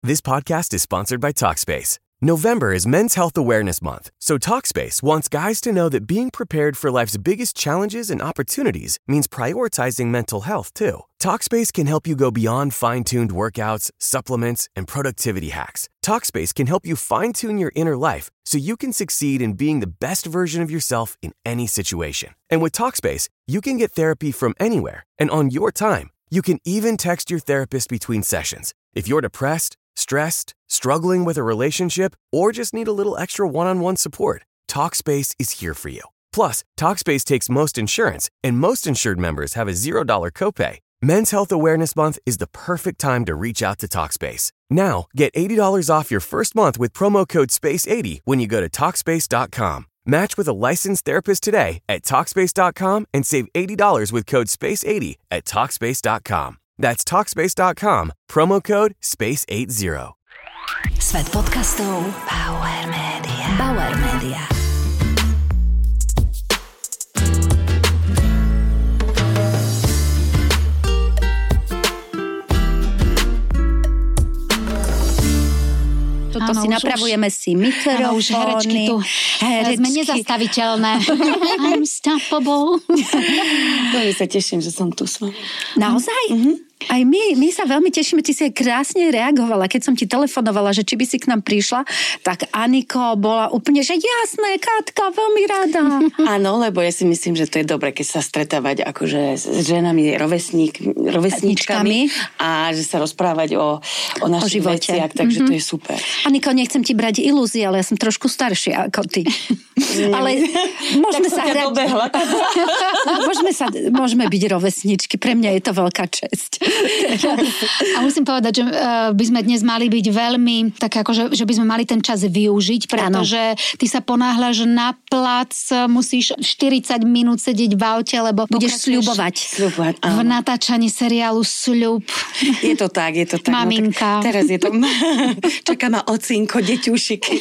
This podcast is sponsored by Talkspace. November is Men's Health Awareness Month, so Talkspace wants guys to know that being prepared for life's biggest challenges and opportunities means prioritizing mental health, too. Talkspace can help you go beyond fine-tuned workouts, supplements, and productivity hacks. Talkspace can help you fine-tune your inner life so you can succeed in being the best version of yourself in any situation. And with Talkspace, you can get therapy from anywhere and on your time. You can even text your therapist between sessions. If you're depressed, stressed, struggling with a relationship, or just need a little extra one-on-one support, Talkspace is here for you. Plus, Talkspace takes most insurance, and most insured members have a $0 copay. Men's Health Awareness Month is the perfect time to reach out to Talkspace. Now, get $80 off your first month with promo code SPACE80 when you go to Talkspace.com. Match with a licensed therapist today at Talkspace.com and save $80 with code SPACE80 at Talkspace.com. That's Talkspace.com, promo code SPACE80. Svet podcastov Bauer Media. Bauer Media. Toto si napravujeme si mikrofóny. Už herečky tu. Sme nezastaviteľné. Unstoppable. Veľmi sa teším, že som tu s vami. Naozaj? Aj my sa veľmi tešíme, ty si aj krásne reagovala, keď som ti telefonovala, že či by si k nám prišla, tak Aniko bola úplne, že jasné, Katka, veľmi rada. Áno, lebo ja si myslím, že to je dobre, keď sa stretávať akože s ženami, rovesníčkami a že sa rozprávať o našich veciach, takže to je super. Aniko, nechcem ti brať ilúzie, ale ja som trošku staršia ako ty. Ale môžeme sa hrať. Môžeme byť rovesničky, pre mňa je to veľká česť. A musím povedať, že by sme dnes mali byť veľmi tak akože, že by sme mali ten čas využiť, pretože ty sa ponáhľaš na plac, musíš 40 minút sedieť v aute, lebo budeš sľubovať. V natáčaní seriálu Sľub. Je to tak. Maminka. No, teraz je to... Čaká ma ocinko, deťušiky.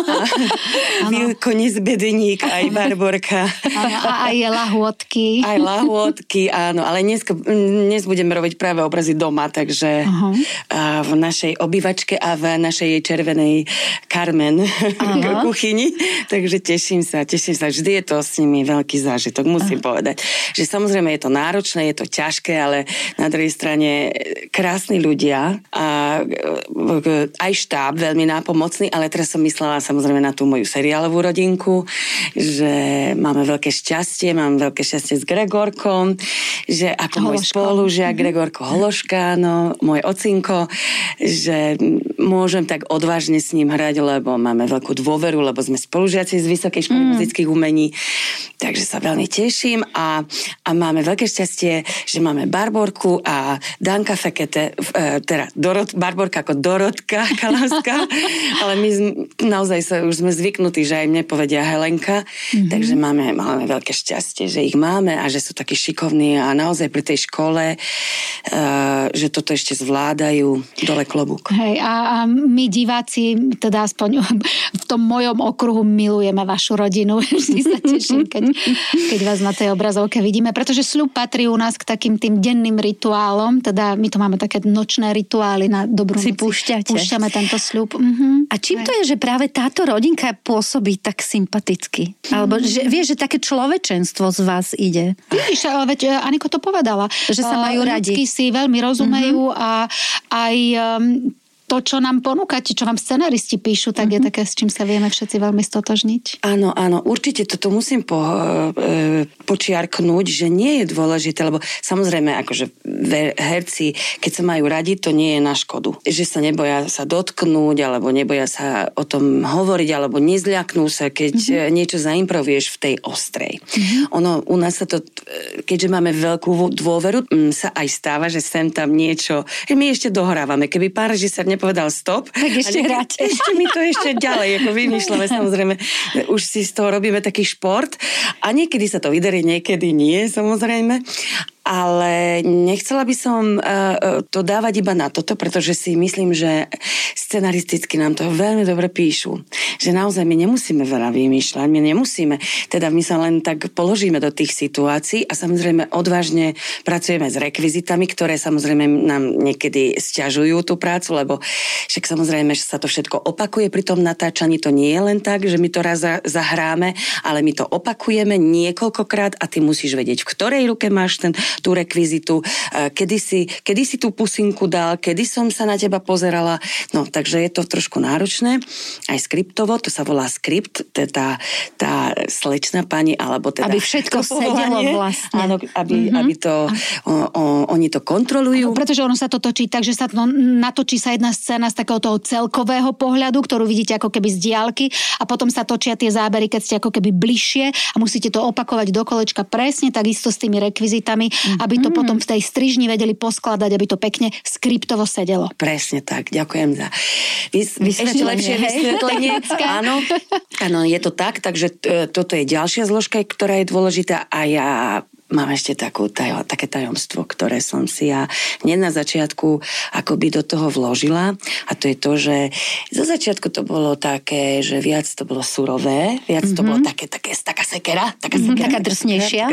Vilko Nezbedeník, aj Barborka. A aj lahôdky. Aj lahôdky, áno. Ale dnes budeme robiť práve obrazy doma, takže v našej obývačke a v našej červenej Carmen kuchyni. Takže teším sa. Vždy je to s nimi veľký zážitok, musím povedať. Že samozrejme je to náročné, je to ťažké, ale na druhej strane krásni ľudia a aj štáb veľmi nápomocný, ale teraz som myslela samozrejme na tú moju seriálovú rodinku, že máme veľké šťastie s Gregorkom, že ako môj spolužiak Gregorko Hološka, no, môj ocinko, že môžem tak odvážne s ním hrať, lebo máme veľkú dôveru, lebo sme spolužiaci z Vysokej školy muzických umení, takže sa veľmi teším a máme veľké šťastie, že máme Barborku a Danka Fekete, teda Barborka ako Dorotka Kalavská, ale my naozaj už sme zvyknutí, že aj mne povedia Helenka, takže máme veľké šťastie, že ich máme a že sú takí šikovní a naozaj pri tej škole že toto ešte zvládajú, dole klobúk. Hej, a my diváci, teda aspoň v tom mojom okruhu milujeme vašu rodinu. Vždy sa teším, keď vás na tej obrazovke vidíme, pretože sľub patrí u nás k takým tým denným rituálom, teda my to máme také nočné rituály na dobrú noci. Púšťame tento sľub. A čím to je, že práve táto rodinka pôsobí tak sympaticky? Alebo že vieš, že také človečenstvo z vás ide? Vidíš, veď Aniko to povedala. Že sa majú radi. Ľudsky si veľmi rozumejú a aj to, čo nám ponúkate, čo nám scenaristi píšu, tak je také, s čím sa vieme všetci veľmi stotožniť. Áno, určite toto musím počiarknúť, že nie je dôležité, lebo samozrejme, akože herci, keď sa majú radi, to nie je na škodu. Že sa neboja sa dotknúť, alebo neboja sa o tom hovoriť, alebo nezľaknú sa, keď niečo zaimprovuješ v tej ostrej. Ono, u nás sa to, keďže máme veľkú dôveru, sa aj stáva, že sem tam niečo, my ešte dohrávame. Keby pán režisér nepovedal stop, tak ešte hráte. Ešte my to ešte ďalej, ako vymýšľame, samozrejme. Už si z toho robíme taký šport a niekedy sa to vydarí, niekedy nie, samozrejme. Ale nechcela by som to dávať iba na toto, pretože si myslím, že scenaristicky nám to veľmi dobre píšu. že naozaj my nemusíme veľa vymýšľať, my sa len tak položíme do tých situácií a samozrejme odvážne pracujeme s rekvizitami, ktoré samozrejme nám niekedy sťažujú tú prácu, lebo však samozrejme, že sa to všetko opakuje pri tom natáčaní, to nie je len tak, že my to raz zahráme, ale my to opakujeme niekoľkokrát a ty musíš vedieť, v ktorej ruke máš tú rekvizitu, kedy si tú pusinku dal, kedy som sa na teba pozerala. No, takže je to trošku náročné. Aj skriptovo, to sa volá skript, tá slečná pani, alebo teda... Aby všetko sedelo vlastne. Áno, aby to... Oni to kontrolujú. Pretože ono sa to točí tak, že sa natočí sa jedna scéna z takého toho celkového pohľadu, ktorú vidíte ako keby z diaľky a potom sa točia tie zábery, keď ste ako keby bližšie a musíte to opakovať do kolečka presne takisto s tými rekvizitami, aby to potom v tej strižni vedeli poskladať, aby to pekne skriptovo sedelo. Presne tak, ďakujem za ešte lepšie vysvetlenie. Áno, je to tak, takže toto je ďalšia zložka, ktorá je dôležitá a ja mám ešte také tajomstvo, ktoré som si ja hneď na začiatku akoby do toho vložila a to je to, že zo začiatku to bolo také, že viac to bolo surové, viac to bolo taká sekera. Taká drsnejšia.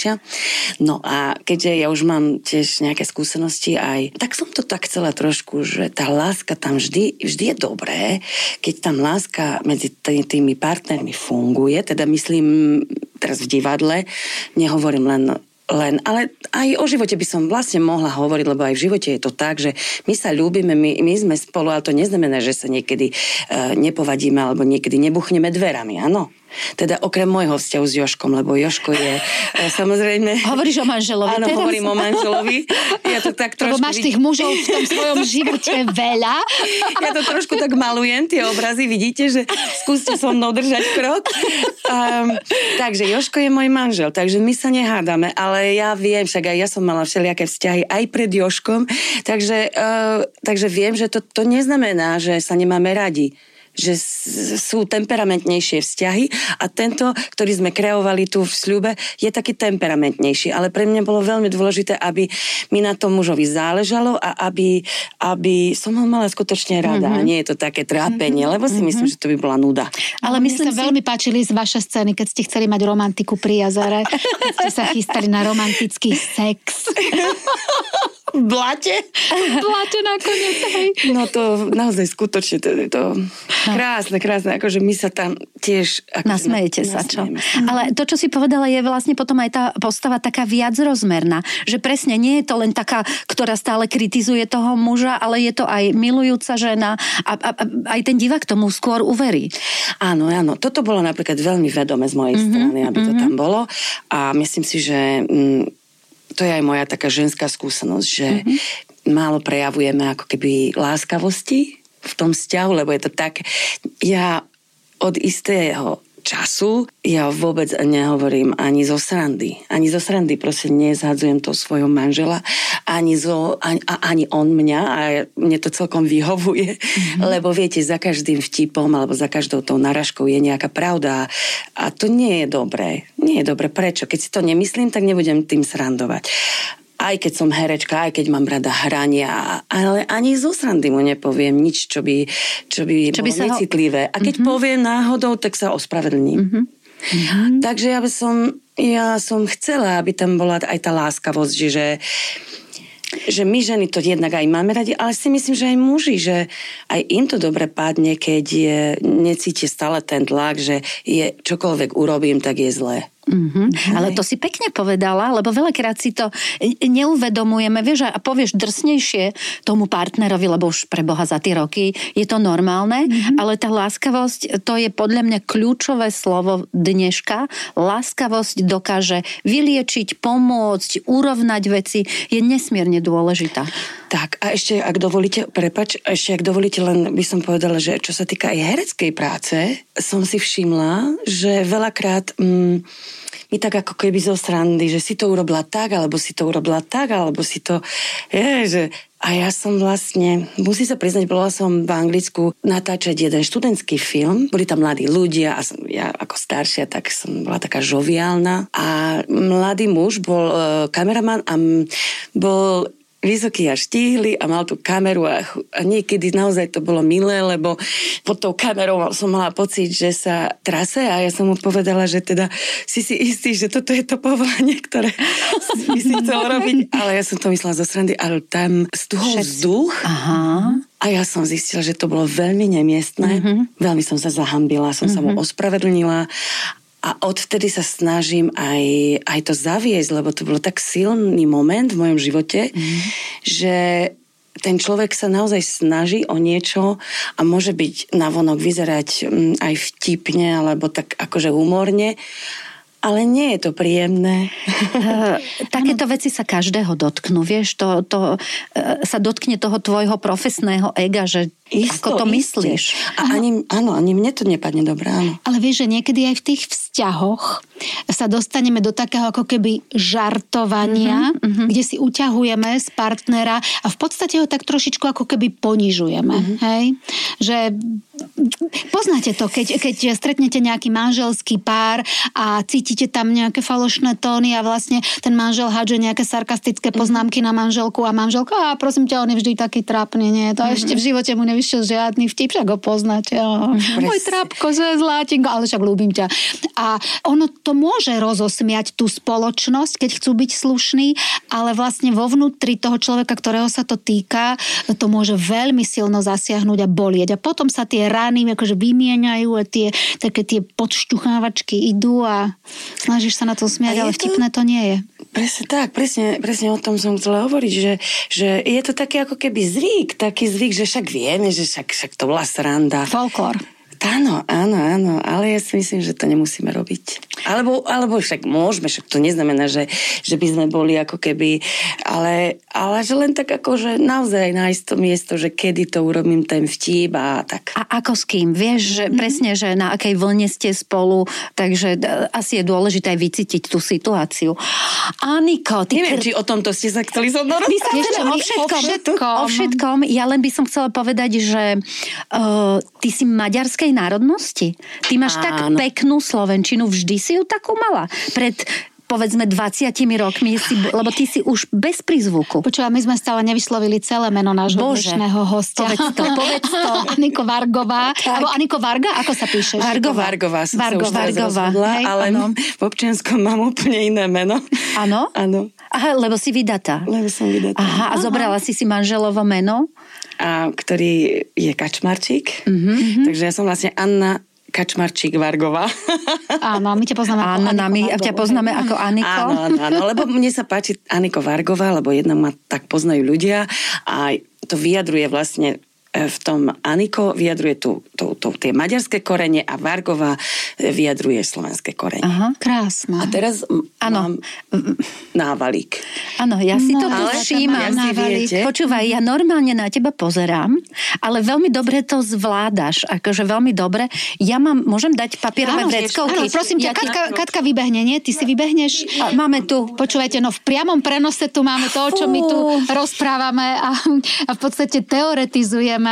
No a keďže ja už mám tiež nejaké skúsenosti aj, tak som to tak chcela trošku, že tá láska tam vždy je dobré, keď tam láska medzi tými partnermi funguje, teda myslím teraz v divadle, nehovorím len, ale aj o živote by som vlastne mohla hovoriť, lebo aj v živote je to tak, že my sa ľúbime, my sme spolu, ale to neznamená, že sa niekedy nepovadíme alebo niekedy nebuchneme dverami, áno. Teda okrem môjho vzťahu s Jožkom, lebo Jožko je samozrejme... Hovoríš o manželovi áno, teraz? hovorím o manželovi. Ja to tak trošku... Lebo máš tých mužov v tom svojom živote veľa. Ja to trošku tak malujem, tie obrazy, vidíte, že skúste so mnou držať krok. Takže Jožko je môj manžel, takže my sa nehádame, ale ja viem, však aj ja som mala všelijaké vzťahy aj pred Jožkom, takže viem, že to neznamená, že sa nemáme radi, že sú temperamentnejšie vzťahy a tento, ktorý sme kreovali tu v sľube, je taký temperamentnejší. Ale pre mňa bolo veľmi dôležité, aby mi na tom mužovi záležalo a aby som ho mala skutočne rada. A nie je to také trápenie, lebo si myslím, že to by bola nuda. Ale myslím, sa veľmi páčili z vaše scény, keď ste chceli mať romantiku pri jazere, keď ste sa chystali na romantický sex. V blate? V blate nakoniec, hej. No to naozaj skutočne, to krásne, akože my sa tam tiež... Nasmejete sa, čo? Ale to, čo si povedala, je vlastne potom aj tá postava taká viacrozmerná, že presne nie je to len taká, ktorá stále kritizuje toho muža, ale je to aj milujúca žena a aj ten divák tomu skôr uverí. Áno, toto bolo napríklad veľmi vedomé z mojej strany, aby to tam bolo a myslím si, že... To je aj moja taká ženská skúsenosť, že málo prejavujeme ako keby láskavosti v tom vzťahu, lebo je to tak, ja od istého času ja vôbec nehovorím ani zo srandy. Ani zo srandy proste nezhadzujem toho svojho manžela, ani on mňa a mne to celkom vyhovuje, lebo viete, za každým vtipom alebo za každou tou narážkou je nejaká pravda a to nie je dobré. Nie je dobré. Prečo? Keď si to nemyslím, tak nebudem tým srandovať. Aj keď som herečka, aj keď mám rada hrania, ale ani zo srandy mu nepoviem nič, čo by bolo necitlivé. A keď poviem náhodou, tak sa ospravedlním. Takže ja som chcela, aby tam bola aj tá láskavosť, že my ženy to jednak aj máme radi, ale si myslím, že aj muži, že aj im to dobre padne, keď necíti stále ten tlak, že čokoľvek urobím, tak je zlé. Ale to si pekne povedala, lebo veľakrát si to neuvedomujeme, vieš, a povieš drsnejšie tomu partnerovi, lebo už pre Boha za tie roky je to normálne, ale tá láskavosť, to je podľa mňa kľúčové slovo dneška. Láskavosť dokáže vyliečiť, pomôcť, urovnať veci, je nesmierne dôležitá. Tak, a ešte, ak dovolíte, len by som povedala, že čo sa týka aj hereckej práce, som si všimla, že veľakrát mi tak ako keby zo srandy, že si to urobila tak, alebo si to urobila tak, alebo si to... A ja som vlastne, musím sa priznať, bola som v Anglicku natáčať jeden študentský film. Boli tam mladí ľudia a ja ako staršia, tak som bola taká žoviálna. A mladý muž bol kameraman a bol vysoký a štíhly a mal tú kameru a niekedy naozaj to bolo milé, lebo pod tou kamerou som mala pocit, že sa trase a ja som mu povedala, že teda si istý, že toto je to povolanie, ktoré by si chcel robiť. Ale ja som to myslela zo srandy, ale tam stúhol vzduch. Aha. A ja som zistila, že to bolo veľmi nemiestne. Veľmi som sa zahambila, som sa mu ospravedlnila. A odvtedy sa snažím aj to zaviesť, lebo to bolo tak silný moment v mojom živote, že ten človek sa naozaj snaží o niečo a môže byť navonok vyzerať aj vtipne, alebo tak akože humorne, ale nie je to príjemné. Takéto veci sa každého dotknú, vieš, to sa dotkne toho tvojho profesného ega, že ako to myslíš. A ani mne to nepadne dobre, áno. Ale vieš, že niekedy aj v tých vzťahoch sa dostaneme do takého ako keby žartovania, kde si uťahujeme z partnera a v podstate ho tak trošičku ako keby ponižujeme. Hej? Že poznáte to, keď stretnete nejaký manželský pár a cítite tam nejaké falošné tóny a vlastne ten manžel hádže nejaké sarkastické poznámky na manželku a manželka, prosím ťa, on je vždy taký trápny, nie? To ešte v živote mu nevyšiel žiadny vtip, však ho poznáte. Môj trápko, že zlátinko, ale však ľúbim ťa. A ono to môže rozosmiať tú spoločnosť, keď chcú byť slušní, ale vlastne vo vnútri toho človeka, ktorého sa to týka, to môže veľmi silno zasiahnuť a bolieť. A potom sa tie rany akože vymieňajú a také tie podšťuchávačky idú a snažíš sa na to smiať, ale vtipné to nie je. Presne tak, presne o tom som chcela hovoriť, že je to taký ako keby taký zvyk, že však vieme, že však to bola sranda. Folklór. Áno, ale ja si myslím, že to nemusíme robiť. Alebo však môžeme, však to neznamená, že by sme boli ako keby, ale že len tak ako, že naozaj nájsť to miesto, že kedy to urobím ten vtip a tak. A ako s kým? Vieš, že presne, že na akej vlne ste spolu, takže asi je dôležité aj vycítiť tú situáciu. Aniko, neviem, či o tomto ste sa chceli so mnou o všetkom. Ja len by som chcela povedať, že ty si maďarskej národnosti. Ty máš tak peknú slovenčinu, vždy si ju takú mala. Pred povedzme 20 rokmi, lebo ty si už bez prízvuku. Počúva, my sme stále nevyslovili celé meno nášho dnešného hostia. Povedz to. Aniko Vargová. Alebo Aniko Varga? Ako sa píšeš? Vargová. Ale v občianskom mám úplne iné meno. Áno? Áno. Aha, lebo si vydatá. Lebo som vydatá. Aha, a zobrala si manželovo meno? Ktorý je Kačmarčík. Takže ja som vlastne Anna Kačmarčík Vargová. Áno, my ťa poznáme ako Aniko my ťa poznáme ako Aniko. Áno, lebo mne sa páči Aniko Vargová, lebo jedna ma tak poznajú ľudia a to vyjadruje vlastne v tom Aniko vyjadruje tie maďarské korene a Vargová vyjadruje slovenské korene. Aha, krásne. A teraz mám návalík. Áno, ja si to tu všímam. Počúvaj, ja normálne na teba pozerám, ale veľmi dobre to zvládaš. Akože veľmi dobre. Ja môžem dať papierové vreckovky. Áno, prosím ťa, Katka vybehne, nie? Ty si vybehneš. Máme tu. Počúvajte, v priamom prenose tu máme to, o čom my tu rozprávame a v podstate teoretizujeme.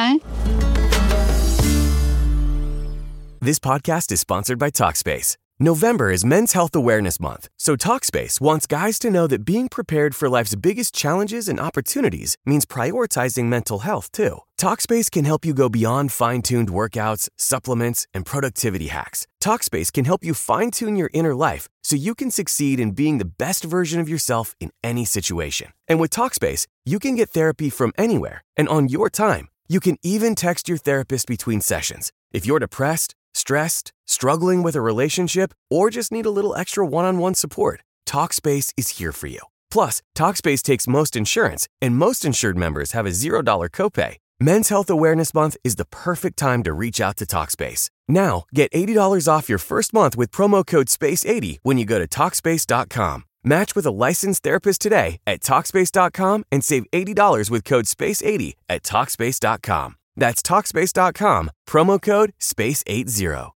This podcast is sponsored by Talkspace. November is Men's Health Awareness Month, so Talkspace wants guys to know that being prepared for life's biggest challenges and opportunities means prioritizing mental health, too. Talkspace can help you go beyond fine-tuned workouts, supplements, and productivity hacks. Talkspace can help you fine-tune your inner life so you can succeed in being the best version of yourself in any situation. And with Talkspace, you can get therapy from anywhere and on your time. You can even text your therapist between sessions. If you're depressed, stressed, struggling with a relationship, or just need a little extra one-on-one support, Talkspace is here for you. Plus, Talkspace takes most insurance, and most insured members have a $0 copay. Men's Health Awareness Month is the perfect time to reach out to Talkspace. Now, get $80 off your first month with promo code SPACE80 when you go to Talkspace.com. Match with a licensed therapist today at Talkspace.com and save $80 with code SPACE80 at Talkspace.com. That's Talkspace.com, promo code SPACE80.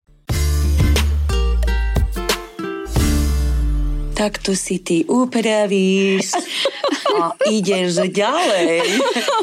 Takto si ty upravíš a ideš ďalej.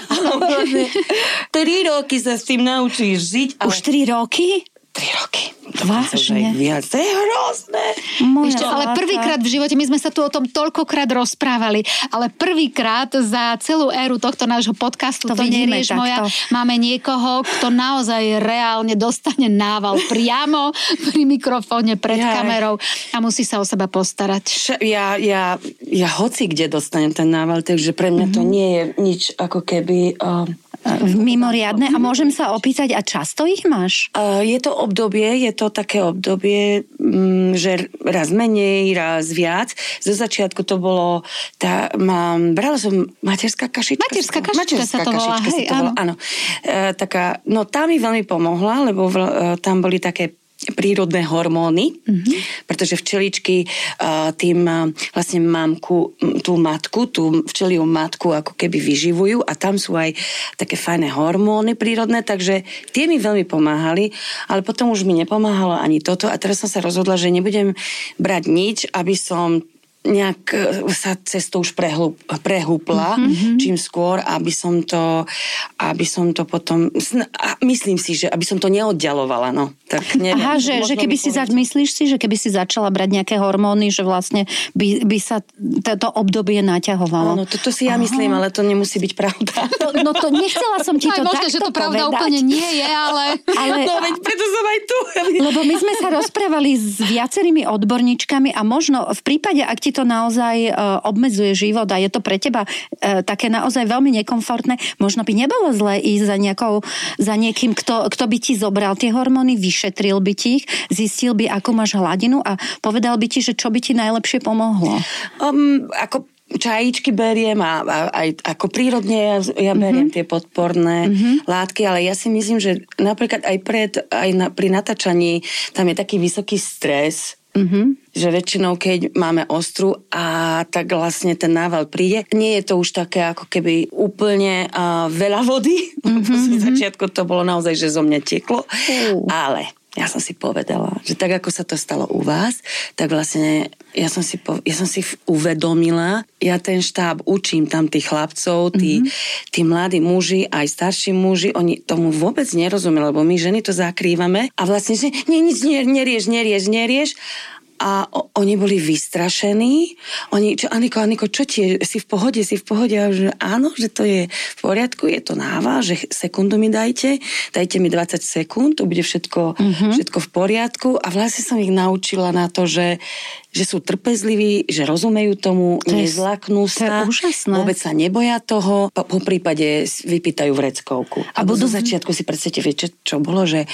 3 roky sa s tým naučíš žiť. Ale... Už 3 roky? 3 roky. Vážne? Viac. To je hrozné. Ešte, ale prvýkrát v živote, my sme sa tu o tom toľkokrát rozprávali, ale prvýkrát za celú éru tohto nášho podcastu To nerieš moja, máme niekoho, kto naozaj reálne dostane nával priamo pri mikrofóne pred kamerou a musí sa o seba postarať. Ja hoci kde dostanem ten nával, takže pre mňa to nie je nič ako keby... mimoriadne. A môžem sa opýtať, a často ich máš? Je to také obdobie, že raz menej, raz viac. Zo začiatku to bolo, brala som materská kašička. Materská sa to volá, hej, áno. Taká, no tá mi veľmi pomohla, lebo tam boli také prírodné hormóny, pretože včeličky tým vlastne tú včeliu matku ako keby vyživujú a tam sú aj také fajné hormóny prírodné, takže tie mi veľmi pomáhali, ale potom už mi nepomáhalo ani toto a teraz som sa rozhodla, že nebudem brať nič, aby som nejak sa cestou už prehúpla, čím skôr, aby som to potom, myslím si, že aby som to neoddialovala, no. Tak neviem. Aha, že keby si myslíš si, že keby si začala brať nejaké hormóny, že vlastne by sa toto obdobie naťahovalo. Áno, toto si ja myslím, ale to nemusí byť pravda. No to nechcela som ti to takto povedať. že to pravda úplne nie je, ale... No veď preto som aj tu. Lebo my sme sa rozprávali s viacerými odborníčkami a možno v prípade, ak ti to naozaj obmedzuje život a je to pre teba také naozaj veľmi nekomfortné, možno by nebolo zlé ísť za niekým, kto by ti zobral tie hormóny, vyšetril by ti ich, zistil by, akú máš hladinu a povedal by ti, že čo by ti najlepšie pomohlo. Ako čajíčky beriem a aj ako prírodne ja beriem tie podporné látky, ale ja si myslím, že napríklad aj pri natáčaní tam je taký vysoký stres, že väčšinou, keď máme ostru a tak vlastne ten nával príde, nie je to už také ako keby úplne veľa vody. V začiatku to bolo naozaj, že zo mňa tieklo, ale ja som si povedala, že tak ako sa to stalo u vás, tak vlastne ja som si uvedomila, ja ten štáb učím tam tých chlapcov, tí mladí muži, aj starší muži, oni tomu vôbec nerozumeli, lebo my ženy to zakrývame a vlastne, že nič nerieš. A oni boli vystrašení. Aniko, čo ti je? Si v pohode? A že áno, že to je v poriadku, je to nával, že sekundu mi dajte mi 20 sekúnd, to bude všetko v poriadku. A vlastne som ich naučila na to, že sú trpezliví, že rozumejú tomu, nezlaknú sa, vôbec sa neboja toho, po prípade vypýtajú vreckovku. A zo začiatku si predstavte, viete, čo bolo, že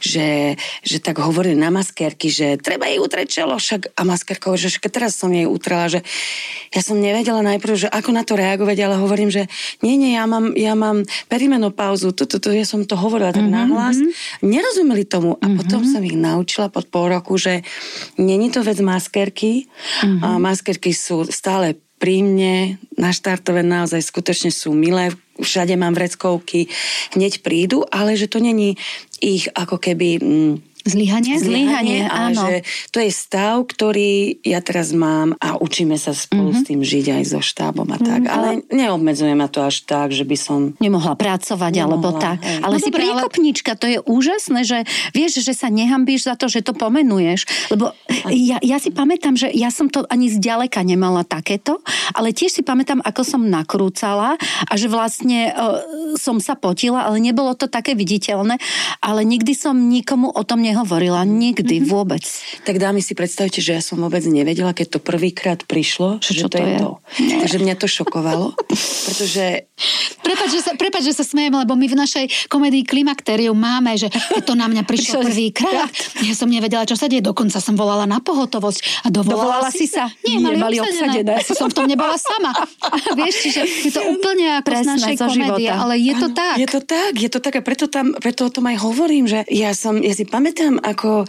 tak hovorili na maskérky, že treba jej utrieť čelo, však a maskérka hovorí, že teraz som jej utrela, že ja som nevedela najprv, že ako na to reagovať, ale hovorím, že nie, ja mám perimenopauzu, ja som to hovorila tak nahlas. Nerozumeli tomu a potom som ich naučila pod pol roku, že není to vec maskérky, a maskerky sú stále pri mne, naštartové naozaj skutočne sú milé, všade mám vreckovky, hneď prídu, ale že to není ich ako keby... Zlyhanie, ale áno. že to je stav, ktorý ja teraz mám a učíme sa spolu s tým žiť aj so štábom a tak. Ale neobmedzuje ma to až tak, že by som... Nemohla pracovať, alebo tak. Hej. Ale si priekopnička, to je úžasné, že vieš, že sa nehambíš za to, že to pomenuješ. Lebo ja si pamätám, že ja som to ani zďaleka nemala takéto, ale tiež si pamätám, ako som nakrúcala a že vlastne som sa potila, ale nebolo to také viditeľné, ale nikdy som nikomu o tom nehovorila, nikdy, vôbec. Tak dámy si predstavte, že ja som vôbec nevedela, keď to prvýkrát prišlo, že to je to. Takže mňa to šokovalo, pretože... Prepáč, že sa smejeme, lebo my v našej komédii Klimakterium máme, že to na mňa prišlo prvýkrát. Ja som nevedela, čo sa deje, dokonca som volala na pohotovosť a dovolala si sa? Nie, mali obsadené. Som v tom nebola sama. Vieš, čiže je to úplne ako z našej komédie, ale je to tak. Je to tak a preto o tom aj hovorím, že ja si pamätám, ako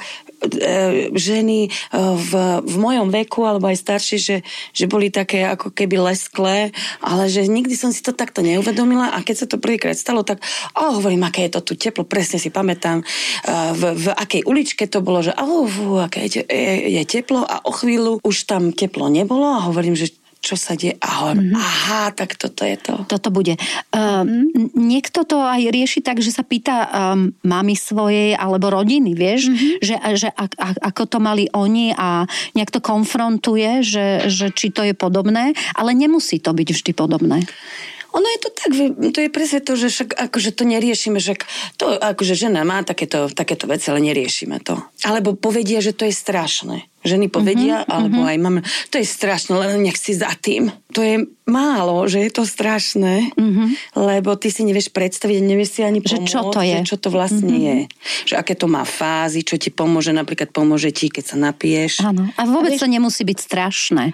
ženy v mojom veku, alebo aj staršie, že boli také ako keby lesklé, ale že nikdy som si to takto neuvedomila a keď sa to prvýkrát stalo, tak hovorím, aké je to tu teplo, presne si pamätám, v akej uličke to bolo, že aké je teplo a o chvíľu už tam teplo nebolo a hovorím, že čo sa deje a hovorím, aha, tak toto je to. Toto bude. Niekto to aj rieši tak, že sa pýta mami svojej alebo rodiny, vieš, že ako to mali oni a nejak to konfrontuje, že či to je podobné, ale nemusí to byť vždy podobné. Ono je to tak, to je presne to, že však akože to neriešime, že to akože žena má takéto veci, ale neriešime to. Alebo povedia, že to je strašné. Ženy povedia, alebo aj máme, to je strašné, len nech si za tým. To je málo, že je to strašné, lebo ty si nevieš predstaviť, nevieš si ani pomôcť, čo to je. že čo to vlastne je. Že aké to má fázy, čo ti pomôže, napríklad pomôže ti, keď sa napiješ. Áno. A vôbec to nemusí byť strašné.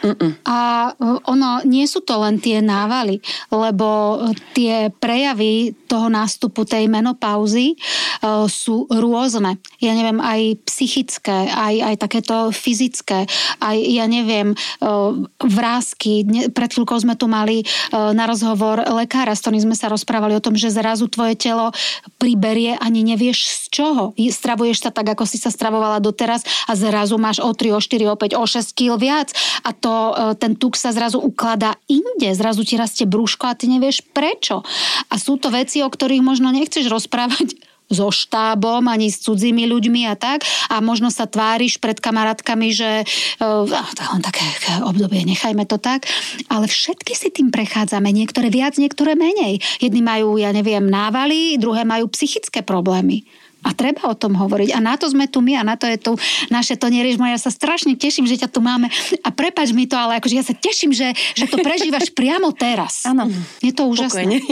A ono, nie sú to len tie návaly, lebo tie prejavy toho nástupu tej menopauzy sú rôzne. Ja neviem, aj psychické, aj takéto fyzické, aj ja neviem, vrásky. Pred chvíľkou sme tu mali na rozhovor lekára, s ktorým sme sa rozprávali o tom, že zrazu tvoje telo priberie, ani nevieš z čoho. Stravuješ sa tak, ako si sa stravovala doteraz a zrazu máš o 3, o 4, o 5, o 6 kg viac a ten tuk sa zrazu ukladá inde. Zrazu ti rastie brúško a ty nevieš prečo. A sú to veci, o ktorých možno nechceš rozprávať so štábom, ani s cudzými ľuďmi a tak. A možno sa tváriš pred kamarátkami, že len také obdobie, nechajme to tak. Ale všetky si tým prechádzame. Niektoré viac, niektoré menej. Jedni majú, ja neviem, návaly, druhé majú psychické problémy. A treba o tom hovoriť. A na to sme tu my a na to je tu naše To nerieš moja. Ja sa strašne teším, že ťa tu máme. A prepáč mi to, ale akože ja sa teším, že to prežívaš priamo teraz. Áno. Je to úžasné.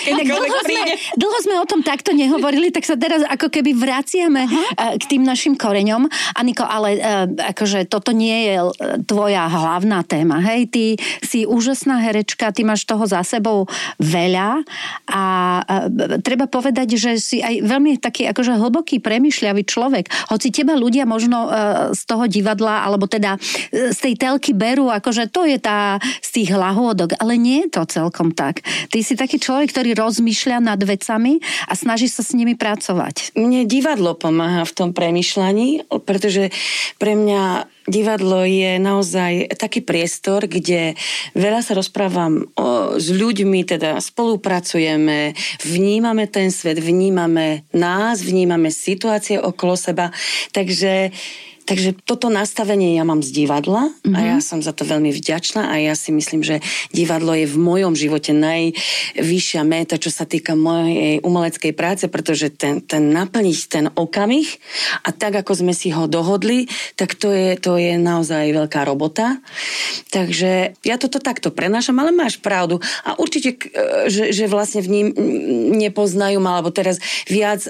Dlho sme o tom takto nehovorili, tak sa teraz ako keby vraciame k tým našim koreňom. Aniko, ale akože toto nie je tvoja hlavná téma. Hej, ty si úžasná herečka, ty máš toho za sebou veľa a treba povedať, že si aj veľmi taký akože hlboký, premýšľavý človek. Hoci teba ľudia možno z toho divadla, alebo teda z tej telky berú, akože to je tá z tých hlahôdok, ale nie je to celkom tak. Ty si taký človek, ktorý rozmýšľa nad vecami a snaží sa s nimi pracovať. Mne divadlo pomáha v tom premýšľaní, pretože pre mňa divadlo je naozaj taký priestor, kde veľa sa rozprávam s ľuďmi, teda spolupracujeme, vnímame ten svet, vnímame nás, vnímame situácie okolo seba, takže toto nastavenie ja mám z divadla a ja som za to veľmi vďačná a ja si myslím, že divadlo je v mojom živote najvyššia méta, čo sa týka mojej umeleckej práce, pretože ten naplniť ten okamih a tak, ako sme si ho dohodli, tak to je naozaj veľká robota. Takže ja toto takto prenášam, ale máš pravdu. A určite, že vlastne v ním nepoznajú ma, alebo teraz viac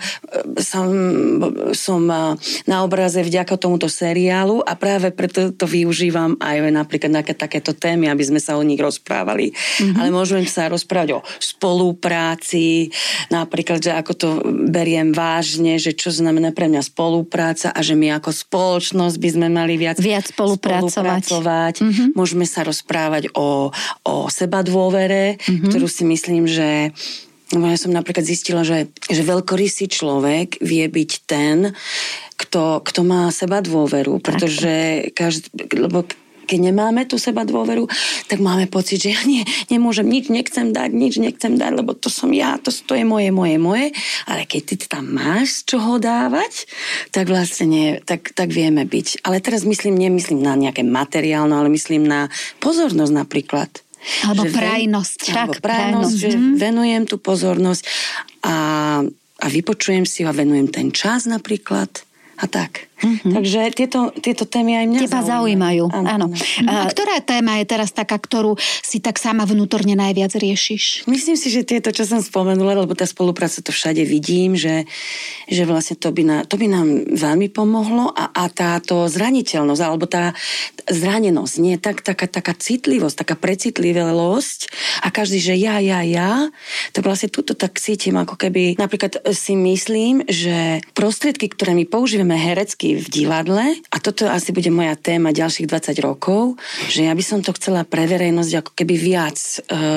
som na obraze vďaka tomuto seriálu a práve preto to využívam aj napríklad na takéto témy, aby sme sa o nich rozprávali. Ale môžeme sa rozprávať o spolupráci, napríklad, že ako to beriem vážne, že čo znamená pre mňa spolupráca a že my ako spoločnosť by sme mali viac spolupracovať. Môžeme sa rozprávať o sebadôvere, ktorú si myslím, že ja som napríklad zistila, že veľkorysý človek vie byť ten, kto má seba dôveru, pretože lebo keď nemáme tú seba dôveru, tak máme pocit, že ja nemôžem, nič nechcem dať, lebo to som ja, to je moje, ale keď ty tam máš z čoho dávať, tak vlastne tak vieme byť. Ale teraz nemyslím na nejaké materiálne, ale myslím na pozornosť napríklad. Alebo prajnosť. Že venujem tú pozornosť a vypočujem si ho a venujem ten čas napríklad a tak. Takže tieto témy aj mňa teba zaujímajú. Áno. A ktorá téma je teraz taká, ktorú si tak sama vnútorne najviac riešiš? Myslím si, že tieto, čo som spomenula, lebo tá spolupráca to všade vidím, že vlastne to by nám veľmi pomohlo a táto zraniteľnosť, alebo tá zranenosť, nie taká citlivosť, taká precitlivosť a každý, že ja, tak vlastne túto tak cítim, ako keby napríklad si myslím, že prostriedky, ktoré my používame herecky v divadle, a toto asi bude moja téma ďalších 20 rokov, že ja by som to chcela pre verejnosť ako keby viac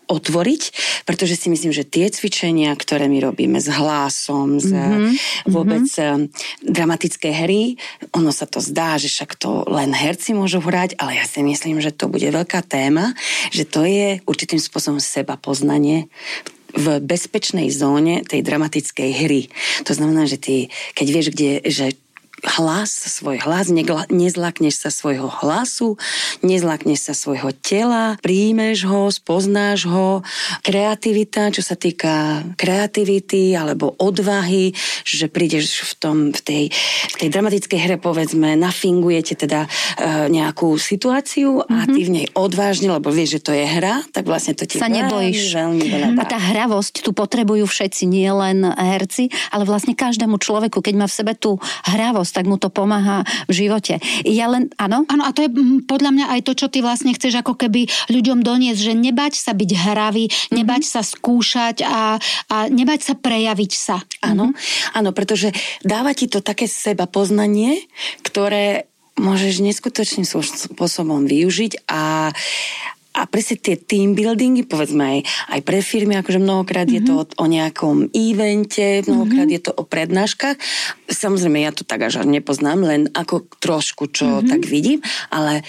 otvoriť, pretože si myslím, že tie cvičenia, ktoré my robíme s hlasom, vôbec dramatické hry, ono sa to zdá, že však to len herci môžu hrať, ale ja si myslím, že to bude veľká téma, že to je určitým spôsobom seba poznanie v bezpečnej zóne tej dramatickej hry. To znamená, že ty, keď vieš, že svoj hlas, nezlakneš sa svojho hlasu, nezlakneš sa svojho tela, príjmeš ho, spoznáš ho. Kreativita, čo sa týka kreativity alebo odvahy, že prídeš v tej dramatickej hre, povedzme, nafingujete teda nejakú situáciu a ty v nej odvážne, lebo vieš, že to je hra, tak vlastne to ti sa nebojíš. Veľmi veľa. A tá hravosť tu potrebujú všetci, nie len herci, ale vlastne každému človeku, keď má v sebe tú hravosť, tak mu to pomáha v živote. Áno? Áno, a to je podľa mňa aj to, čo ty vlastne chceš ako keby ľuďom doniesť, že nebať sa byť hravý, nebať sa skúšať a nebať sa prejaviť sa. Áno, áno, pretože dáva ti to také seba poznanie, ktoré môžeš neskutočným spôsobom využiť a presne tie team buildingy, povedzme aj pre firmy, akože mnohokrát je to o nejakom evente, mnohokrát je to o prednáškach. Samozrejme, ja to tak až nepoznám, len ako trošku, čo tak vidím, ale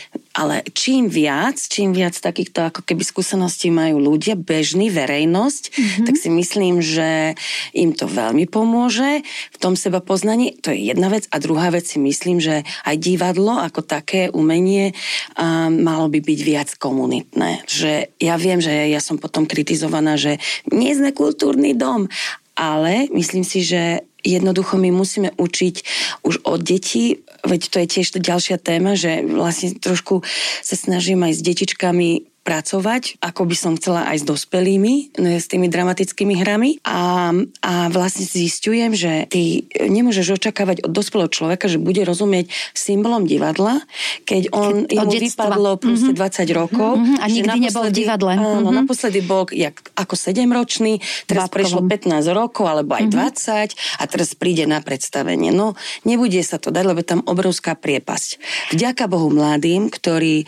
čím viac takýchto ako keby skúseností majú ľudia, bežný, verejnosť, tak si myslím, že im to veľmi pomôže v tom seba poznaní. To je jedna vec. A druhá vec si myslím, že aj divadlo ako také umenie malo by byť viac komunitné. Že ja viem, že ja som potom kritizovaná, že nie sme kultúrny dom, ale myslím si, že jednoducho my musíme učiť už od detí, veď to je tiež ďalšia téma, že vlastne trošku sa snažím aj s detičkami pracovať, ako by som chcela aj s dospelými, s tými dramatickými hrami a vlastne zistujem, že ty nemôžeš očakávať od dospelého človeka, že bude rozumieť symbolom divadla, keď jemu vypadlo proste 20 rokov. A nikdy nebol v divadle. Áno, naposledy bol ako 7-ročný, teraz prešlo 15 rokov, alebo aj 20 a teraz príde na predstavenie. No, nebude sa to dať, lebo tam obrovská priepasť. Vďaka Bohu mladým, ktorí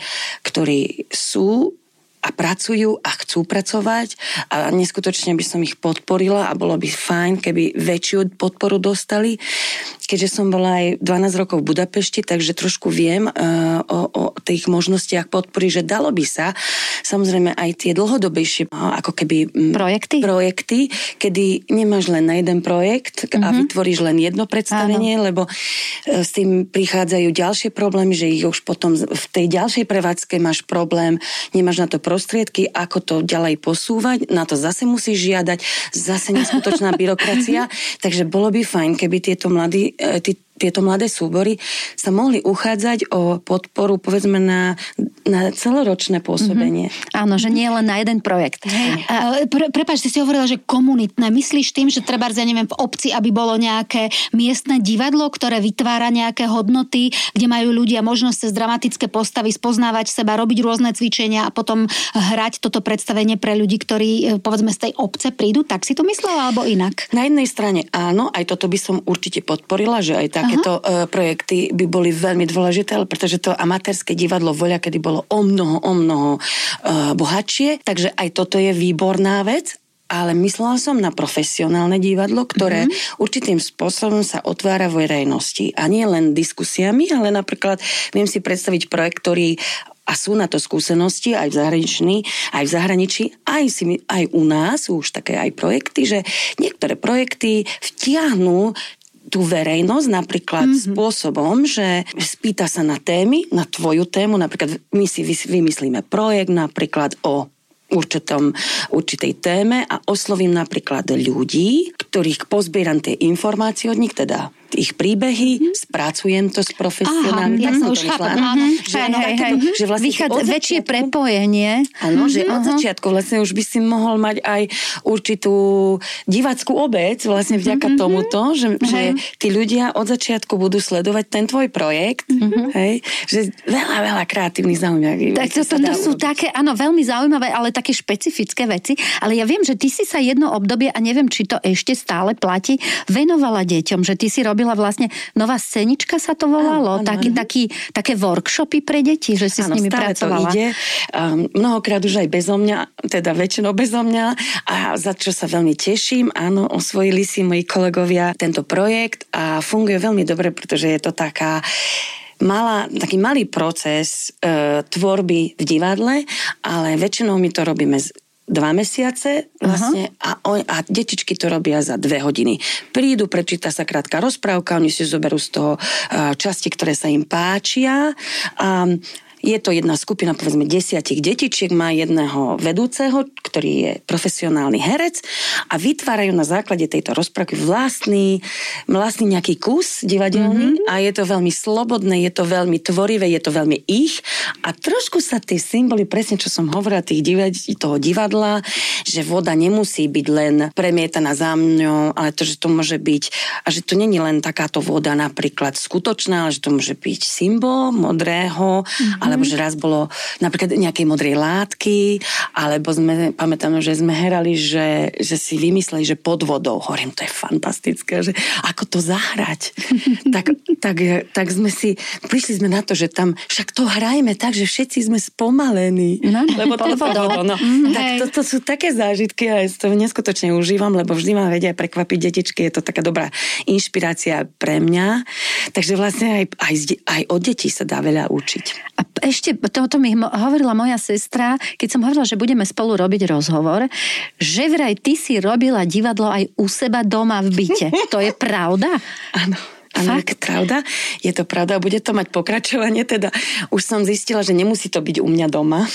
sú a pracujú a chcú pracovať a neskutočne by som ich podporila a bolo by fajn, keby väčšiu podporu dostali. Keďže som bola aj 12 rokov v Budapešti, takže trošku viem o tých možnostiach podpory, že dalo by sa samozrejme aj tie dlhodobejšie ako keby projekty, kedy nemáš len na jeden projekt a vytvoríš len jedno predstavenie, lebo s tým prichádzajú ďalšie problémy, že ich už potom v tej ďalšej prevádzke máš problém, nemáš na to prostriedky, ako to ďalej posúvať, na to zase musíš žiadať, zase neskutočná byrokracia, takže bolo by fajn, keby tieto mladé súbory sa mohli uchádzať o podporu, povedzme, na celoročné pôsobenie. Áno, že nie len na jeden projekt. Prepáč, ty si hovorila, že komunitné. Myslíš tým, že trebárs, ja neviem, v obci, aby bolo nejaké miestne divadlo, ktoré vytvára nejaké hodnoty, kde majú ľudia možnosť cez dramatické postavy spoznávať seba, robiť rôzne cvičenia a potom hrať toto predstavenie pre ľudí, ktorí, povedzme, z tej obce prídu? Tak si to myslela, alebo inak? Na jednej strane áno, aj toto by som určite podporila, že aj takéto projekty by boli veľmi dôležité, pretože to amatérske divadlo voľa, kedy bolo o mnoho bohatšie, takže aj toto je výborná vec, ale myslela som na profesionálne divadlo, ktoré určitým spôsobom sa otvára v verejnosti. A nie len diskusiami, ale napríklad viem si predstaviť projekt, ktorý a sú na to skúsenosti aj v zahraničí, aj u nás sú už také aj projekty, že niektoré projekty vtiahnú tú verejnosť napríklad spôsobom, že spýta sa na témy, na tvoju tému, napríklad my si vymyslíme projekt napríklad o určitej téme a oslovím napríklad ľudí, ktorých pozbieram tie informácie od nich, teda ich príbehy, spracujem to s profesionálmi. Ja som už chápem. Že vlastne väčšie prepojenie. Áno, že od začiatku vlastne už by si mohol mať aj určitú divácku obec vlastne vďaka tomuto, že tí ľudia od začiatku budú sledovať ten tvoj projekt. Hej, že veľa kreatívnych zaujímavých. Tak to sú také, áno, veľmi zaujímavé, ale tak také špecifické veci, ale ja viem, že ty si sa jedno obdobie, a neviem, či to ešte stále platí, venovala deťom, že ty si robila vlastne nová scénička sa to volalo, také workshopy pre deti, že si s nimi pracovala. To ide. Mnohokrát už aj bezo mňa, teda väčšinou bezo mňa, a za čo sa veľmi teším. Áno, osvojili si moji kolegovia tento projekt a funguje veľmi dobre, pretože je to taký malý proces tvorby v divadle, ale väčšinou my to robíme 2 mesiace vlastne a detičky to robia za 2 hodiny. Prídu, prečíta sa krátka rozprávka, oni si zoberú z toho časti, ktoré sa im páčia a je to jedna skupina, povedzme 10 detičiek, má jedného vedúceho, ktorý je profesionálny herec a vytvárajú na základe tejto rozprávky vlastný nejaký kus divadelný a je to veľmi slobodné, je to veľmi tvorivé, je to veľmi ich a trošku sa tie symboly, presne čo som hovorila, toho divadla, že voda nemusí byť len premietaná za mňou, ale to, že to môže byť, a že to není len takáto voda napríklad skutočná, ale že to môže byť symbol modrého, alebo že raz bolo napríklad nejakej modrej látky, alebo pamätám, že sme herali, že si vymysleli, že pod vodou. Hovorím, to je fantastické, že ako to zahrať. tak prišli sme na to, že tam, však to hrajme tak, že všetci sme spomalení. No, lebo pod vodou. No. Tak to sú také zážitky a ja to neskutočne užívam, lebo vždy ma vedia prekvapiť detičky, je to taká dobrá inšpirácia pre mňa. Takže vlastne aj od detí sa dá veľa učiť. A ešte toto mi hovorila moja sestra, keď som hovorila, že budeme spolu robiť rozhovor, že vraj ty si robila divadlo aj u seba doma v byte. To je pravda? Áno. Áno, je to pravda a bude to mať pokračovanie, teda už som zistila, že nemusí to byť u mňa doma.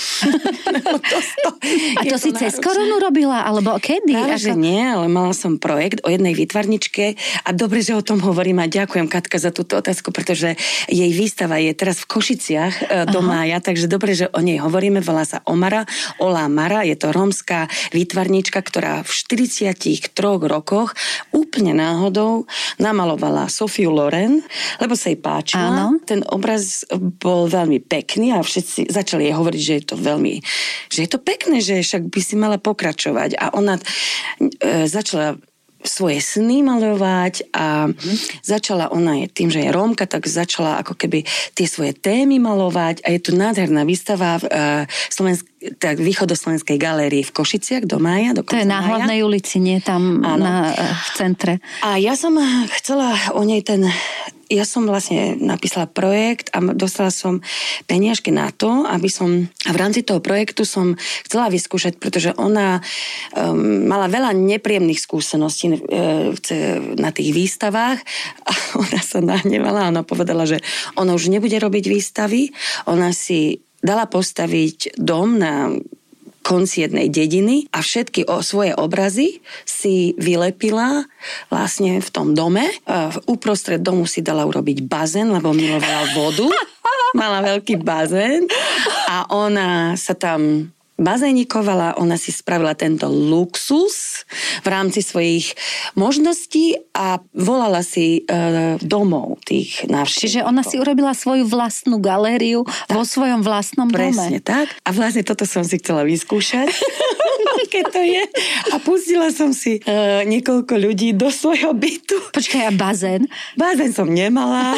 A to si cez koronu robila, alebo kedy? Práve, že nie, ale mala som projekt o jednej výtvarničke a dobre, že o tom hovorím a ďakujem Katka za túto otázku, pretože jej výstava je teraz v Košiciach do mája, takže dobre, že o nej hovoríme, volá sa Ola Mara, je to rómska výtvarnička, ktorá v 43 rokoch úplne náhodou namalovala Sofiu Loren, lebo sa jej páčila. Ten obraz bol veľmi pekný a všetci začali jej hovoriť, že je to pekné, že však by si mala pokračovať. A ona začala svoje sny malovať a ona je tým, že je Rómka, tak začala ako keby tie svoje témy malovať a je tu nádherná výstava v východoslovenskej galérii v Košiciach do mája. To je na hlavnej ulici, nie tam v centre. A ja som chcela o nej ja som vlastne napísala projekt a dostala som peniažky na to, a v rámci toho projektu som chcela vyskúšať, pretože ona mala veľa nepríjemných skúseností na tých výstavách a ona sa nahnevala a ona povedala, že ona už nebude robiť výstavy, ona si dala postaviť dom na konci jednej dediny a všetky svoje obrazy si vylepila vlastne v tom dome. Uprostred domu si dala urobiť bazén, lebo milovala vodu. Mala veľký bazén a ona sa tam bazénikovala, ona si spravila tento luxus v rámci svojich možností a volala si domov tých návštevníkov. Čiže ona si urobila svoju vlastnú galériu vo svojom vlastnom dome. Presne tak. A vlastne toto som si chcela vyskúšať. Keď to je. A pustila som si niekoľko ľudí do svojho bytu. Počkaj, a bazén? Bazén som nemala,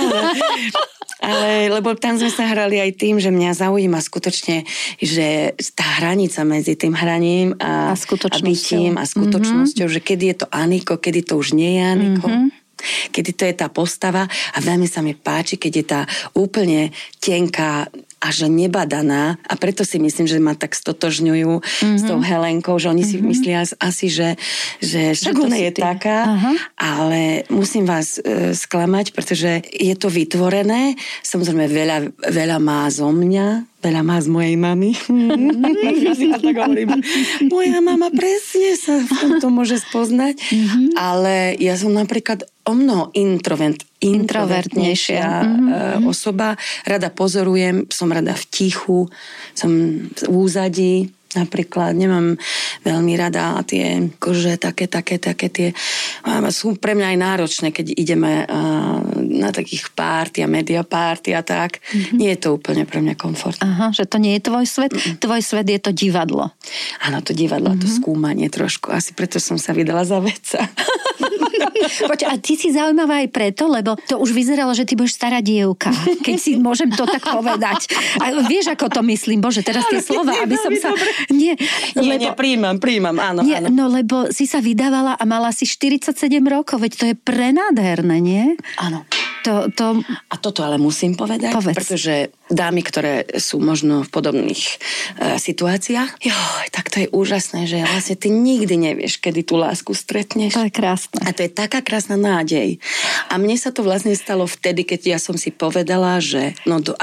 ale lebo tam sme sa hrali aj tým, že mňa zaujíma skutočne, že tá hranica medzi tým hraním a bytím a skutočnosťou, že kedy je to Aniko, kedy to už nie je Aniko. Kedy to je tá postava a veľmi sa mi páči, keď je tá úplne tenká a že nebadaná a preto si myslím, že ma tak stotožňujú s tou Helenkou, že oni si myslia asi, že však ona je taká, ale musím vás sklamať, pretože je to vytvorené, samozrejme veľa má zo mňa, veľa má z mojej mamy. Ja si to tak hovorím. Moja mama presne sa v tomto môže spoznať, ale ja som napríklad o mnoho introvertnejšia osoba. Rada pozorujem, som rada v tichu, som v úzadí. Napríklad nemám veľmi rada tie kože také tie sú pre mňa aj náročné, keď ideme na takých párty a media párty a tak. Nie je to úplne pre mňa komfortné. Aha, že to nie je tvoj svet? Tvoj svet je to divadlo. Áno, to divadlo, to skúmanie trošku. Asi preto som sa vydala za vedca. Poď, a ty si zaujímavá aj preto, lebo to už vyzeralo, že ty budeš stará dievka, keď si môžem to tak povedať. A vieš, ako to myslím? Bože, teraz tie slova, aby som sa... Nie, príjmam, áno. No, lebo si sa vydávala a mala si 47 rokov, veď to je prenádherné, nie? Áno. A toto ale musím povedať, pretože dámy, ktoré sú možno v podobných situáciách, tak to je úžasné, že vlastne ty nikdy nevieš, kedy tú lásku stretneš. To je krásne. A to je taká krásna nádej. A mne sa to vlastne stalo vtedy, keď ja som si povedala, že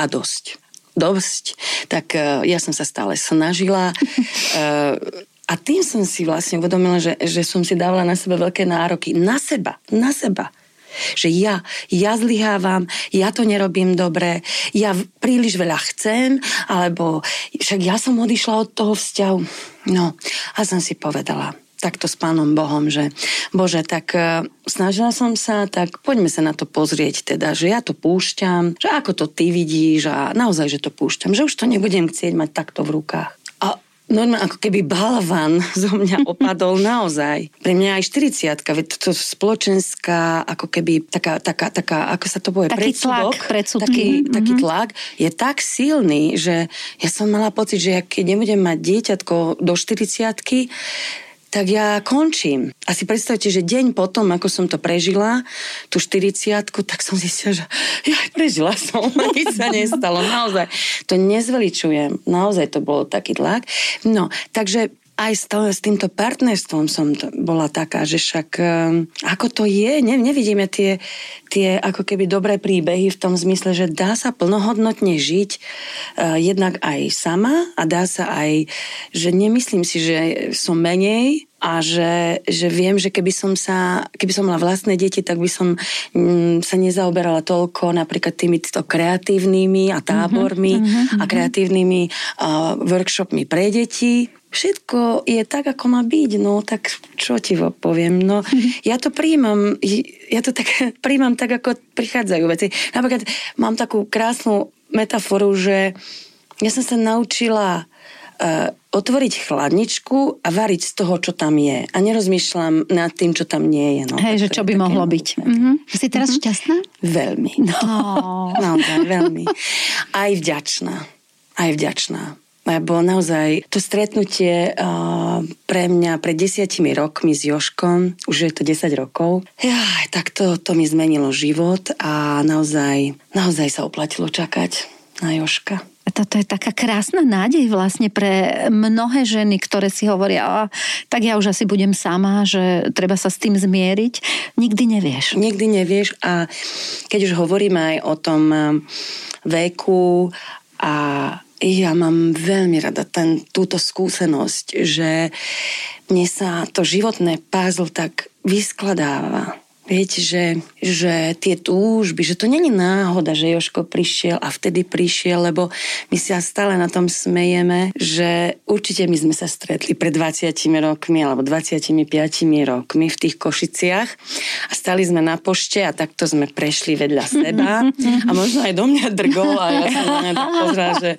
dosť. Tak ja som sa stále snažila a tým som si vlastne uvedomila, že som si dávala na seba veľké nároky. Na seba. Že ja zlyhávam, ja to nerobím dobre, ja príliš veľa chcem, alebo však ja som odišla od toho vzťahu. No, a som si povedala takto s Pánom Bohom, že Bože, tak snažila som sa, tak poďme sa na to pozrieť teda, že ja to púšťam, že ako to ty vidíš a naozaj, že to púšťam, že už to nebudem chcieť mať takto v rukách. A normálne, ako keby balvan zo mňa opadol naozaj. Pre mňa aj 40-ka, veď to spoločenská, ako keby taká ako sa to povie, predsudok. Taký tlak je tak silný, že ja som mala pocit, že keď nebudem mať dieťatko do 40-ky, tak ja končím. A si predstavte, že deň potom, ako som to prežila, tú 40-ku, tak som zistila, že prežila som, nič sa nestalo, naozaj. To nezveličujem, naozaj to bolo taký tlak. No, takže aj s týmto partnerstvom som bola taká, že však ako to je, nevidíme tie ako keby dobré príbehy v tom zmysle, že dá sa plnohodnotne žiť jednak aj sama a dá sa aj, že nemyslím si, že som menej a že viem, že keby som mala vlastné deti, tak by som sa nezaoberala toľko napríklad týmito kreatívnymi a tábormi a kreatívnymi workshopmi pre deti. Všetko je tak, ako má byť, no tak čo ti poviem, no ja to príjmam tak, ako prichádzajú veci. Napríklad mám takú krásnu metaforu, že ja som sa naučila otvoriť chladničku a variť z toho, čo tam je. A nerozmýšľam nad tým, čo tam nie je. No, hej, že čo by mohlo byť. Si teraz šťastná? Veľmi. Naozaj, veľmi. Aj vďačná. Lebo naozaj to stretnutie pre mňa pred 10 rokmi s Jožkom, už je to 10 rokov, tak to mi zmenilo život a naozaj sa oplatilo čakať na Jožka. A toto je taká krásna nádej vlastne pre mnohé ženy, ktoré si hovoria, tak ja už asi budem sama, že treba sa s tým zmieriť. Nikdy nevieš a keď už hovoríme aj o tom veku a ja mám veľmi rada túto skúsenosť, že mne sa to životné puzzle tak vyskladáva. Viete, že tie túžby, že to není náhoda, že Jožko prišiel a vtedy prišiel, lebo my sa stále na tom smejeme, že určite my sme sa stretli pred 20 rokmi alebo 25 rokmi v tých Košiciach a stali sme na pošte a takto sme prešli vedľa seba a možno aj do mňa drgol a ja som na mňa tak pozrela, že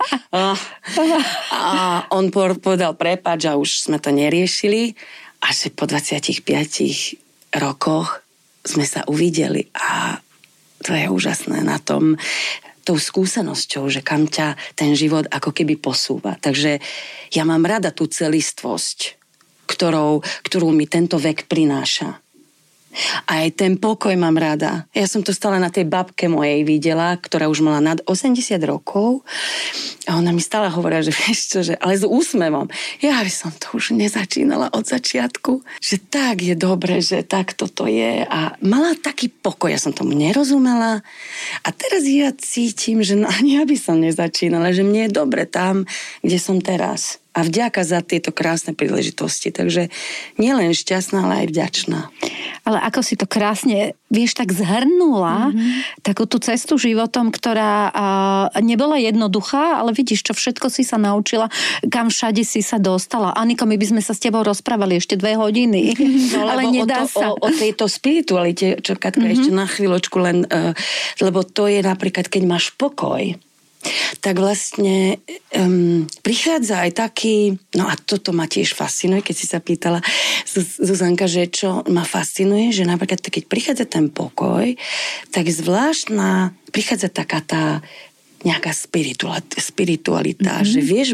a on povedal prepáč a už sme to neriešili a že po 25 rokoch sme sa uvideli a to je úžasné na tom, tou skúsenosťou, že kam ťa ten život ako keby posúva. Takže ja mám rada tú celistvosť, ktorú mi tento vek prináša. A aj ten pokoj mám rada. Ja som to stále na tej babke mojej videla, ktorá už mala nad 80 rokov a ona mi stále hovorila, že vieš čo, ale s úsmevom. Ja by som to už nezačínala od začiatku, že tak je dobre, že tak toto je a mala taký pokoj, ja som tomu nerozumela a teraz ja cítim, že ani ja by som nezačínala, že mne je dobre tam, kde som teraz. a vďaka za tieto krásne príležitosti. Takže nielen šťastná, ale aj vďačná. Ale ako si to krásne, vieš, tak zhrnula takú tú cestu životom, ktorá nebola jednoduchá, ale vidíš, čo všetko si sa naučila, kam všade si sa dostala. Aniko, my by sme sa s tebou rozprávali ešte 2 hodiny, no, ale nedá sa. O tejto spiritualite, čo Katka ešte na chvíľočku len, lebo to je napríklad, keď máš pokoj, tak vlastne prichádza aj taký, no a toto ma tiež fascinuje, keď si sa pýtala Zuzanka, že čo ma fascinuje, že napríklad keď prichádza ten pokoj, tak zvláštna prichádza taká tá nejaká spiritualita, že vieš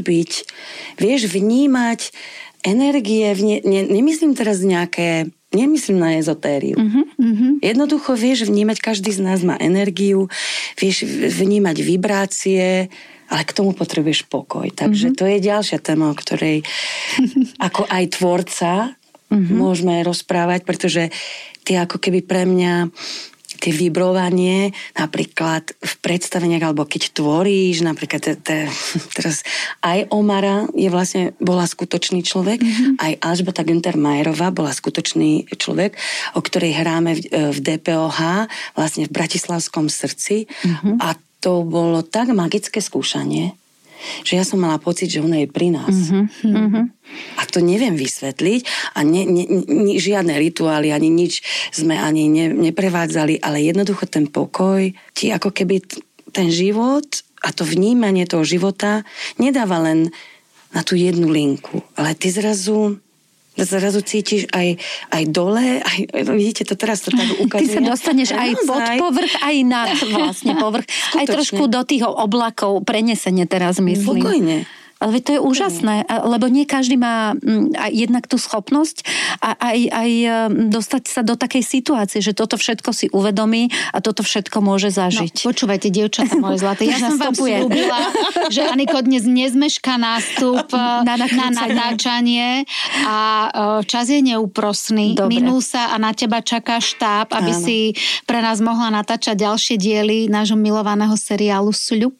vnímať energie, nemyslím teraz nemyslím na ezotériu. Jednoducho vieš vnímať, každý z nás má energiu, vieš vnímať vibrácie, ale k tomu potrebuješ pokoj. Takže to je ďalšia téma, o ktorej ako aj tvorca môžeme rozprávať, pretože ty ako keby pre mňa tie vibrovanie, napríklad v predstaveniach, alebo keď tvoríš, napríklad teraz aj Omara bola skutočný človek, aj Alžbeta Günther-Majerová bola skutočný človek, o ktorej hráme v DPOH, vlastne v Bratislavskom srdci. A to bolo tak magické skúšanie, že ja som mala pocit, že ona je pri nás. A to neviem vysvetliť a žiadne rituály, ani nič sme ani neprevádzali, ale jednoducho ten pokoj ti ako keby ten život a to vnímanie toho života nedáva len na tú jednu linku, ale ty zrazu cítiš aj dole, vidíte, to teraz to tak ukazuje. Ty sa dostaneš aj pod povrch, aj nad vlastne povrch. Skutočne. Aj trošku do tých oblakov prenesenie teraz myslím. Spokojne. Ale to je úžasné, lebo nie každý má jednak tú schopnosť a aj dostať sa do takej situácie, že toto všetko si uvedomí a toto všetko môže zažiť. No, počúvajte, dievčatá moje zlaté, ja som vám slúbila, že Aniko dnes nezmešká nástup na natáčanie a čas je neúprosný. Dobre. Minul sa a na teba čaká štáb, aby si pre nás mohla natáčať ďalšie diely nášho milovaného seriálu Sľub.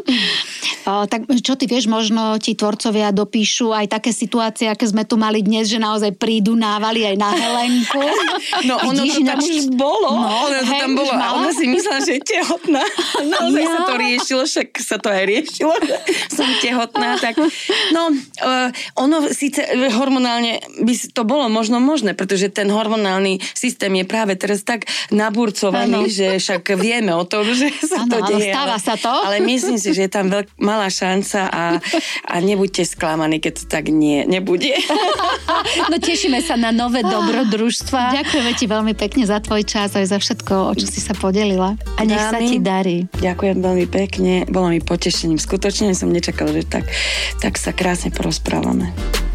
Tak čo ty vieš, možno ti tvorcovia dopíšu aj také situácie, aké sme tu mali dnes, že naozaj prídu návali aj na Helenku. No ono to tam už bolo. Ono to tam bolo. A ona si myslela, že je tehotná. Naozaj sa to riešilo, však sa to aj riešilo. Som tehotná. Tak, ono síce hormonálne by to bolo možno možné, pretože ten hormonálny systém je práve teraz tak naburcovaný, že však vieme o tom, že sa to deje. Stáva sa to. Ale myslím si, že je tam malá šanca a nebuďte sklamaní, keď to tak nebude. No tešíme sa na nové dobrodružstva. Ďakujeme ti veľmi pekne za tvoj čas aj za všetko, o čo si sa podelila. A nech sa ti darí. Ďakujem veľmi pekne, bolo mi potešením. Skutočne som nečakala, že tak sa krásne porozprávame.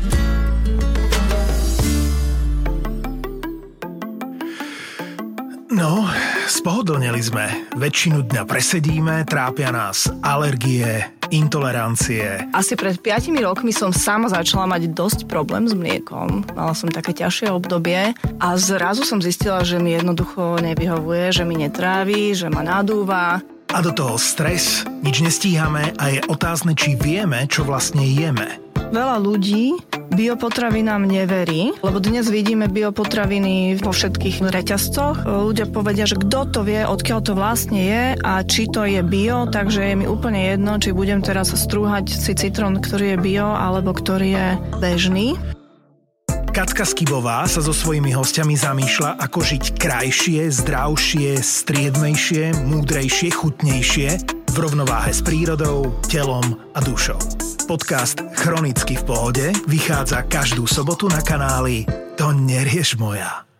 No, spohodlneli sme. Väčšinu dňa presedíme, trápia nás alergie, intolerancie. Asi pred 5 rokmi som sama začala mať dosť problém s mliekom. Mala som také ťažšie obdobie a zrazu som zistila, že mi jednoducho nevyhovuje, že mi netrávi, že ma nadúva. A do toho stres, nič nestíhame a je otázne, či vieme, čo vlastne jeme. Veľa ľudí biopotravinám neverí, lebo dnes vidíme biopotraviny vo všetkých reťazcoch. Ľudia povedia, že kto to vie, odkiaľ to vlastne je a či to je bio, takže je mi úplne jedno, či budem teraz strúhať si citrón, ktorý je bio, alebo ktorý je bežný. Katka Skibová sa so svojimi hostiami zamýšľa, ako žiť krajšie, zdravšie, striedmejšie, múdrejšie, chutnejšie, v rovnováhe s prírodou, telom a dušou. Podcast Chronicky v pohode vychádza každú sobotu na kanáli To nerieš moja.